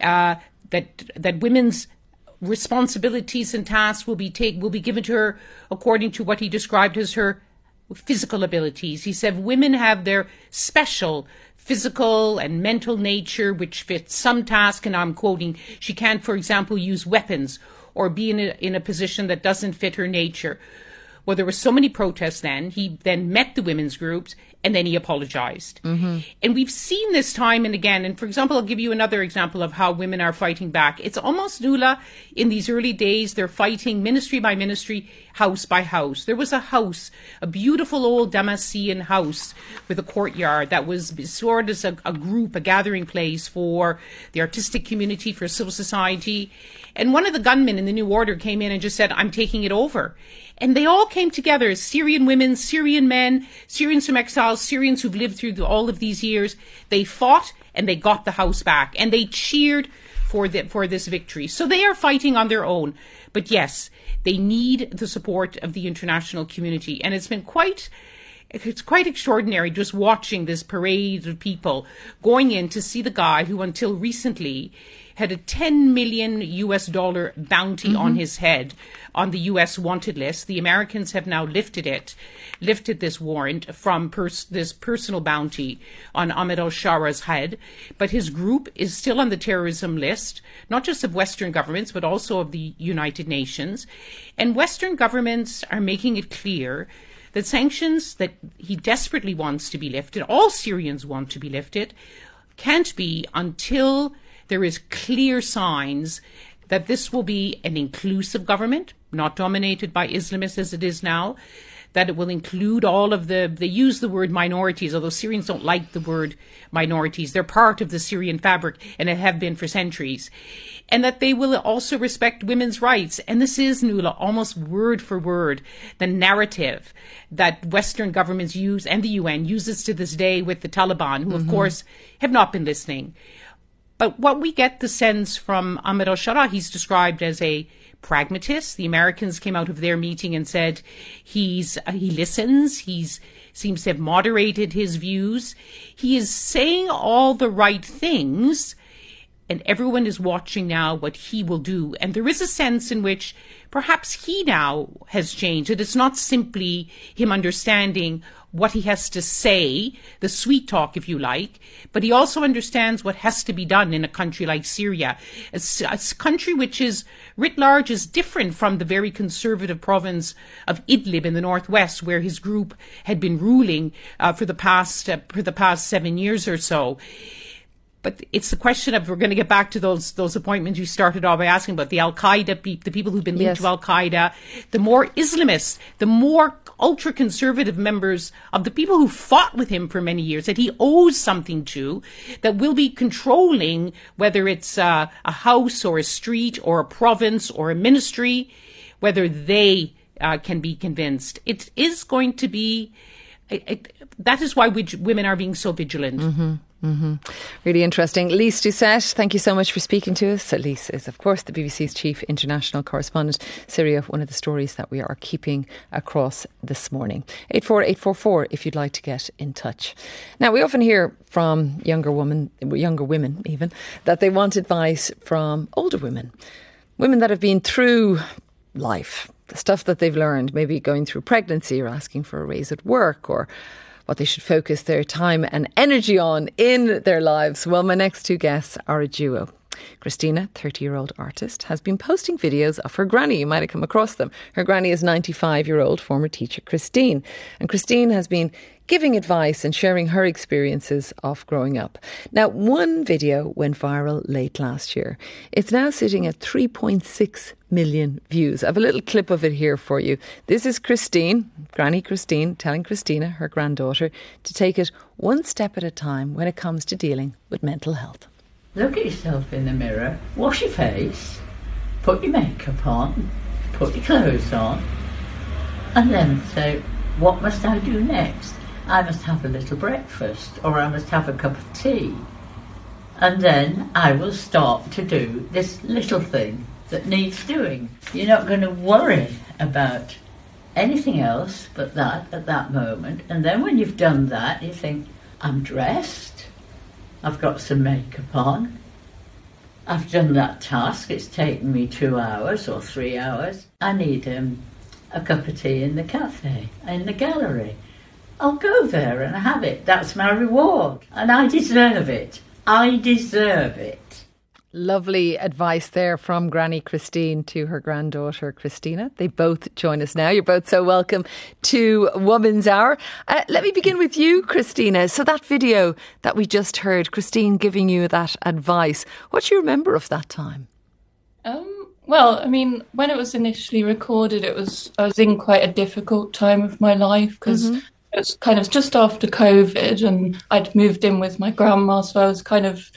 that women's responsibilities and tasks will be given to her according to what he described as her physical abilities. He said women have their special physical and mental nature which fits some task, and I'm quoting, she can't, for example, use weapons or be in a position that doesn't fit her nature. Well, there were so many protests then. He then met the women's groups and then he apologized. Mm-hmm. And we've seen this time and again. And for example, I'll give you another example of how women are fighting back. It's almost, Nuala, in these early days, they're fighting ministry by ministry, house by house. There was a house, a beautiful old Damascene house with a courtyard that was sort of a group, a gathering place for the artistic community, for civil society. And one of the gunmen in the new order came in and just said, I'm taking it over. And they all came together, Syrian women, Syrian men, Syrians from exile, Syrians who've lived through all of these years. They fought and they got the house back and they cheered for this victory. So they are fighting on their own. But yes, they need the support of the international community. And it's quite extraordinary just watching this parade of people going in to see the guy who until recently had a $10 million bounty on his head on the U.S. wanted list. The Americans have now lifted this warrant from this personal bounty on Ahmed al-Shara's head. But his group is still on the terrorism list, not just of Western governments, but also of the United Nations. And Western governments are making it clear that sanctions that he desperately wants to be lifted, all Syrians want to be lifted, can't be until there is clear signs that this will be an inclusive government, not dominated by Islamists as it is now, that it will include all of they use the word minorities, although Syrians don't like the word minorities. They're part of the Syrian fabric and have been for centuries. And that they will also respect women's rights. And this is, Nuala, almost word for word, the narrative that Western governments use and the UN uses to this day with the Taliban, who, of course, have not been listening. But what we get the sense from Ahmed al-Shara, he's described as a pragmatist. The Americans came out of their meeting and said he listens, seems to have moderated his views. He is saying all the right things, and everyone is watching now what he will do. And there is a sense in which perhaps he now has changed. That it's not simply him understanding what he has to say, the sweet talk, if you like, but he also understands what has to be done in a country like Syria. A country which is, writ large, is different from the very conservative province of Idlib in the northwest, where his group had been ruling for the past 7 years or so. But it's the question of, we're going to get back to those appointments you started off by asking about, the Al-Qaeda, the people who've been linked to Al-Qaeda, the more Islamists, the more ultra-conservative members of the people who fought with him for many years, that he owes something to, that will be controlling whether it's a house or a street or a province or a ministry, whether they can be convinced. It is going to be... that is why women are being so vigilant. Mm-hmm. Mm-hmm. Really interesting. Lise Doucette, thank you so much for speaking to us. Lise is, of course, the BBC's chief international correspondent. Syria, one of the stories that we are keeping across this morning. 84844 if you'd like to get in touch. Now, we often hear from younger women even, that they want advice from older women that have been through life, the stuff that they've learned, maybe going through pregnancy or asking for a raise at work, or what they should focus their time and energy on in their lives. Well, my next two guests are a duo. Christina, 30-year-old artist, has been posting videos of her granny. You might have come across them. Her granny is 95-year-old former teacher Christine. And Christine has been giving advice and sharing her experiences of growing up. Now, one video went viral late last year. It's now sitting at 3.6 million views. I have a little clip of it here for you. This is Christine, Granny Christine, telling Christina, her granddaughter, to take it one step at a time when it comes to dealing with mental health. Look at yourself in the mirror, wash your face, put your makeup on, put your clothes on, and then say, what must I do next? I must have a little breakfast, or I must have a cup of tea. And then I will start to do this little thing that needs doing. You're not going to worry about anything else but that at that moment. And then when you've done that, you think, I'm dressed, I've got some makeup on, I've done that task, it's taken me 2 hours or 3 hours. I need a cup of tea in the cafe, in the gallery. I'll go there and have it. That's my reward. And I deserve it. I deserve it. Lovely advice there from Granny Christine to her granddaughter Christina. They both join us now. You're both so welcome to Woman's Hour. Let me begin with you, Christina. So that video that we just heard, Christine giving you that advice, what do you remember of that time? Well, I mean, when it was initially recorded, I was in quite a difficult time of my life because it was kind of just after COVID and I'd moved in with my grandma, so I was kind of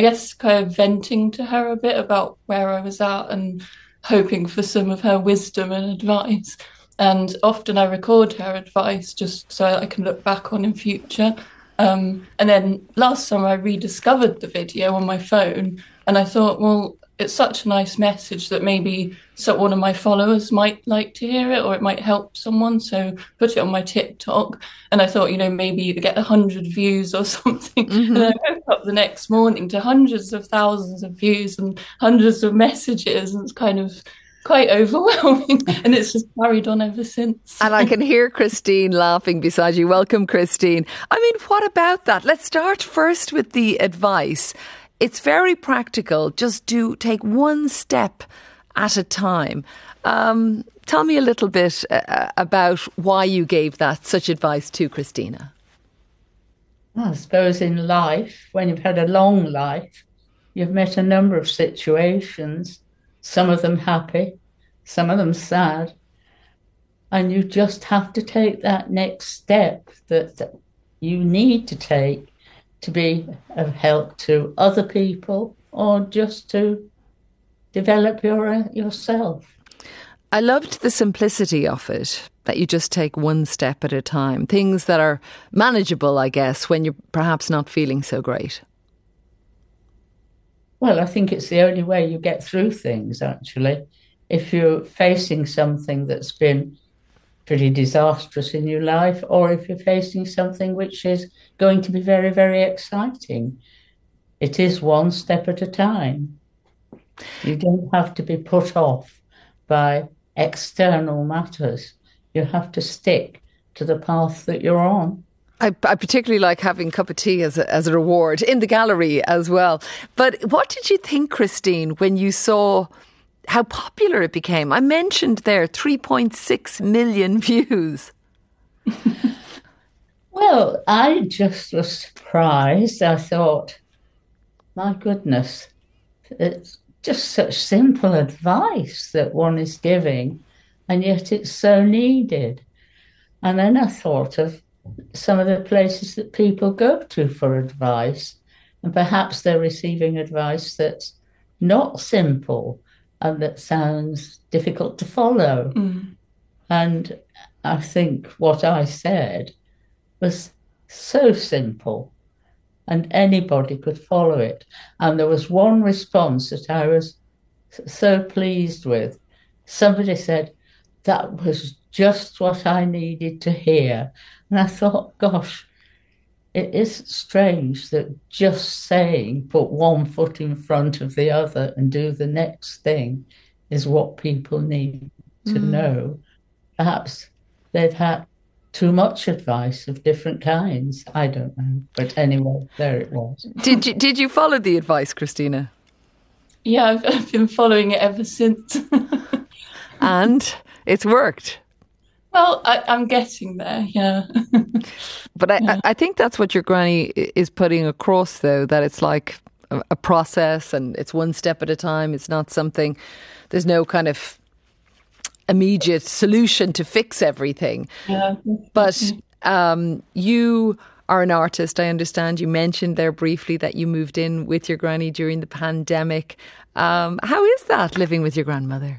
venting to her a bit about where I was at and hoping for some of her wisdom and advice. And often I record her advice just so I can look back on in future. And then last summer I rediscovered the video on my phone and I thought, well, it's such a nice message that maybe one of my followers might like to hear it or it might help someone. So put it on my TikTok. And I thought, maybe you get 100 views or something. And I woke up the next morning to hundreds of thousands of views and hundreds of messages. And it's kind of quite overwhelming. And it's just carried on ever since. And I can hear Christine laughing beside you. Welcome, Christine. I mean, what about that? Let's start first with the advice. It's very practical. Just take one step at a time. Tell me a little bit about why you gave such advice to Christina. Well, I suppose in life, when you've had a long life, you've met a number of situations, some of them happy, some of them sad. And you just have to take that next step that you need to take to be of help to other people or just to develop yourself. I loved the simplicity of it, that you just take one step at a time. Things that are manageable, I guess, when you're perhaps not feeling so great. Well, I think it's the only way you get through things, actually. If you're facing something that's been pretty disastrous in your life, or if you're facing something which is going to be very, very exciting, it is one step at a time. You don't have to be put off by external matters. You have to stick to the path that you're on. I particularly like having a cup of tea as a reward in the gallery as well. But what did you think, Christine, when you saw how popular it became? I mentioned there 3.6 million views. Well, I just was surprised. I thought, my goodness, it's just such simple advice that one is giving, and yet it's so needed. And then I thought of some of the places that people go to for advice, and perhaps they're receiving advice that's not simple and that sounds difficult to follow. And I think what I said was so simple and anybody could follow it. And there was one response that I was so pleased with. Somebody said, that was just what I needed to hear. And I thought, gosh, it is strange that just saying put one foot in front of the other and do the next thing is what people need to know. Perhaps they've had too much advice of different kinds. I don't know. But anyway, there it was. Did you follow the advice, Christina? Yeah, I've been following it ever since. And it's worked. Well, I'm getting there, yeah. But I think that's what your granny is putting across, though, that it's like a process and it's one step at a time. It's not something, there's no kind of immediate solution to fix everything. Yeah. But you are an artist, I understand. You mentioned there briefly that you moved in with your granny during the pandemic. How is that, living with your grandmother?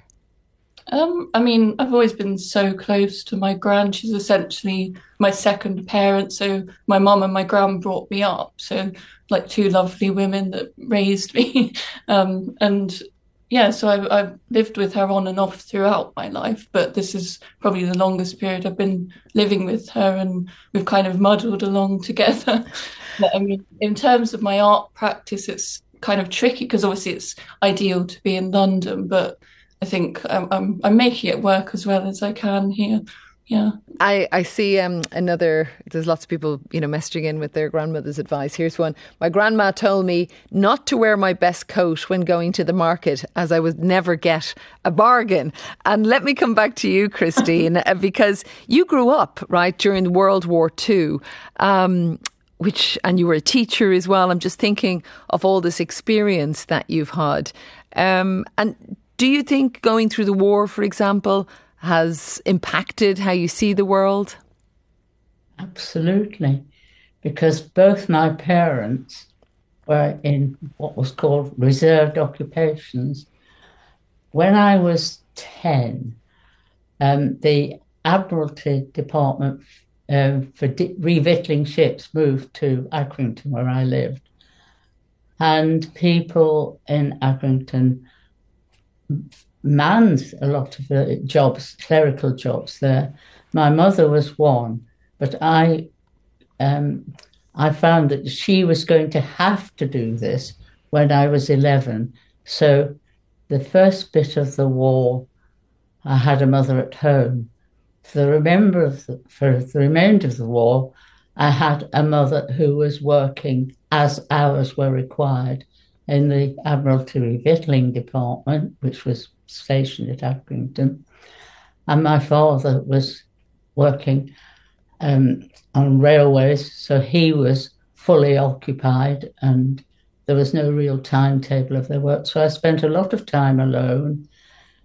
I mean, I've always been so close to my gran. She's essentially my second parent. So my mum and my gran brought me up. So like two lovely women that raised me. And yeah, so I've lived with her on and off throughout my life. But this is probably the longest period I've been living with her, and we've kind of muddled along together. But, I mean, in terms of my art practice, it's kind of tricky because obviously it's ideal to be in London, but I think I'm making it work as well as I can here. Yeah. I see there's lots of people, messaging in with their grandmother's advice. Here's one. My grandma told me not to wear my best coat when going to the market, as I would never get a bargain. And let me come back to you, Christine, because you grew up, right, during World War II, and you were a teacher as well. I'm just thinking of all this experience that you've had. And do you think going through the war, for example, has impacted how you see the world? Absolutely, because both my parents were in what was called reserved occupations. When I was 10, the Admiralty Department for revictualling ships moved to Accrington, where I lived. And people in Accrington manned a lot of the jobs, clerical jobs there. My mother was one, but I found that she was going to have to do this when I was 11. So the first bit of the war, I had a mother at home. For the remainder of the war, I had a mother who was working as hours were required in the Admiralty Revictualling Department, which was stationed at Accrington. And my father was working on railways, so he was fully occupied and there was no real timetable of their work. So I spent a lot of time alone.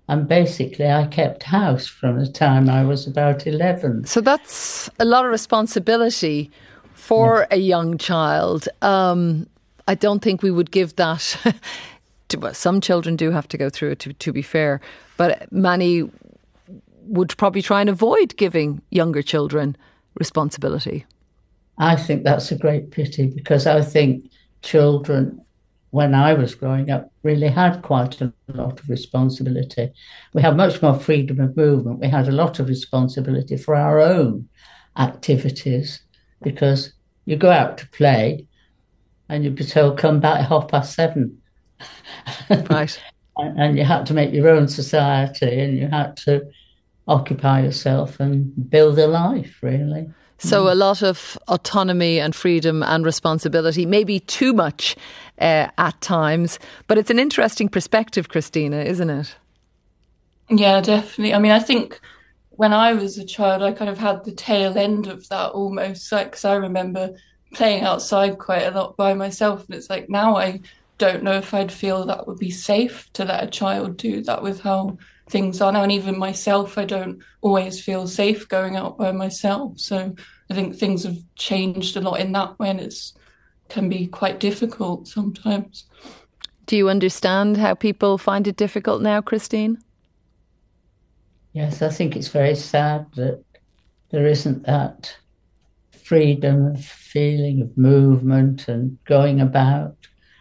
And basically, I kept house from the time I was about 11. So that's a lot of responsibility for a young child. I don't think we would give that to, some children do have to go through it, to be fair, but many would probably try and avoid giving younger children responsibility. I think that's a great pity, because I think children, when I was growing up, really had quite a lot of responsibility. We had much more freedom of movement. We had a lot of responsibility for our own activities, because you go out to play and you'd be told, come back at 7:30. Right. And you had to make your own society, and you had to occupy yourself and build a life, really. So a lot of autonomy and freedom and responsibility, maybe too much at times. But it's an interesting perspective, Christina, isn't it? Yeah, definitely. I mean, I think when I was a child, I kind of had the tail end of that almost, like, because I remember playing outside quite a lot by myself. And it's like, now I don't know if I'd feel that would be safe to let a child do that with how things are now. And even myself, I don't always feel safe going out by myself. So I think things have changed a lot in that way, and it can be quite difficult sometimes. Do you understand how people find it difficult now, Christine? Yes, I think it's very sad that there isn't that freedom of feeling, of movement and going about.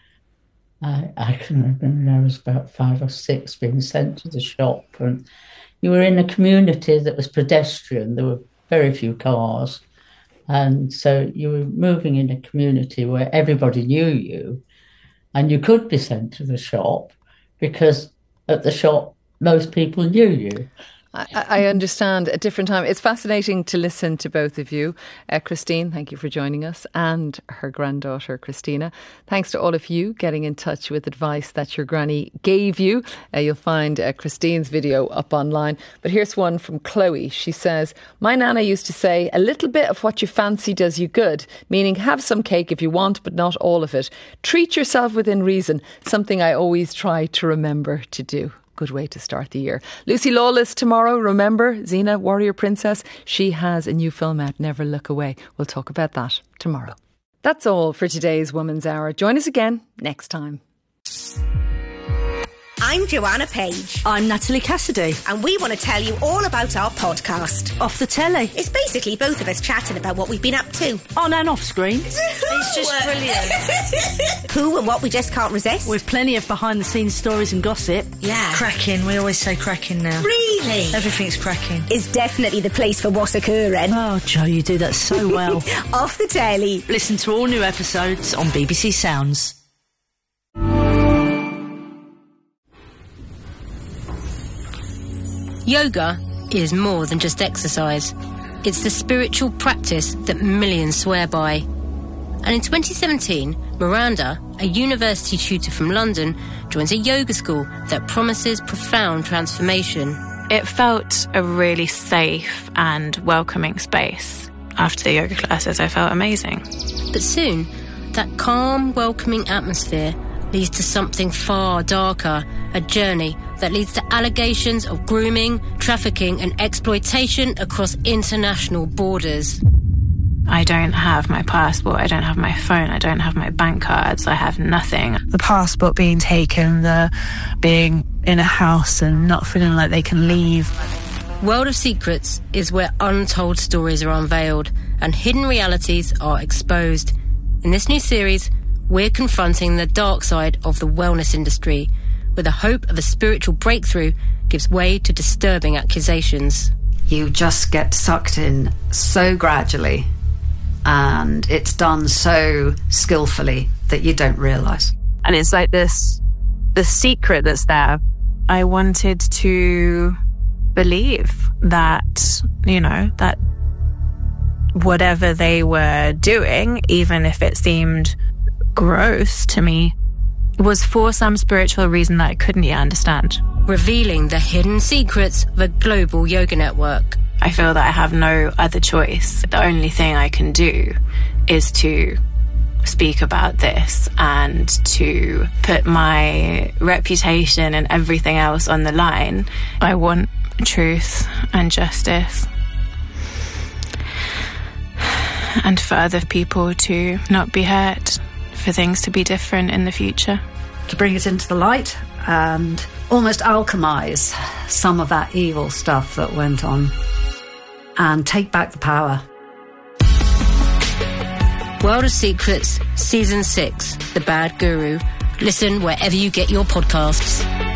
I can remember I was about 5 or 6 being sent to the shop, and you were in a community that was pedestrian. There were very few cars. And so you were moving in a community where everybody knew you, and you could be sent to the shop because at the shop, most people knew you. I understand. A different time. It's fascinating to listen to both of you. Christine, thank you for joining us, and her granddaughter, Christina. Thanks to all of you getting in touch with advice that your granny gave you. You'll find Christine's video up online. But here's one from Chloe. She says, my nana used to say, a little bit of what you fancy does you good, meaning have some cake if you want, but not all of it. Treat yourself within reason, something I always try to remember to do. Good way to start the year. Lucy Lawless tomorrow. Remember, Xena, Warrior Princess? She has a new film out, Never Look Away. We'll talk about that tomorrow. That's all for today's Woman's Hour. Join us again next time. I'm Joanna Page. I'm Natalie Cassidy. And we want to tell you all about our podcast. Off the Telly. It's basically both of us chatting about what we've been up to. On and off screen. It's just brilliant. Who and what we just can't resist. With plenty of behind the scenes stories and gossip. Yeah. Cracking. We always say cracking now. Really? Everything's cracking. It's definitely the place for what's occurring. Oh, Jo, you do that so well. Off the Telly. Listen to all new episodes on BBC Sounds. Yoga is more than just exercise. It's the spiritual practice that millions swear by. And in 2017, Miranda, a university tutor from London, joins a yoga school that promises profound transformation. It felt a really safe and welcoming space. After the yoga classes, I felt amazing. But soon, that calm, welcoming atmosphere leads to something far darker, a journey that leads to allegations of grooming, trafficking and exploitation across international borders. I don't have my passport, I don't have my phone, I don't have my bank cards, I have nothing. The passport being taken, the being in a house and not feeling like they can leave. World of Secrets is where untold stories are unveiled and hidden realities are exposed. In this new series, we're confronting the dark side of the wellness industry, where the hope of a spiritual breakthrough gives way to disturbing accusations. You just get sucked in so gradually, and it's done so skillfully that you don't realise. And it's like this, the secret that's there. I wanted to believe that, you know, that whatever they were doing, even if it seemed gross to me, was for some spiritual reason that I couldn't yet understand. Revealing the hidden secrets of a global yoga network. I feel that I have no other choice. The only thing I can do is to speak about this and to put my reputation and everything else on the line. I want truth and justice, and for other people to not be hurt, for things to be different in the future. To bring it into the light and almost alchemize some of that evil stuff that went on and take back the power. World of Secrets, Season 6, The Bad Guru. Listen wherever you get your podcasts.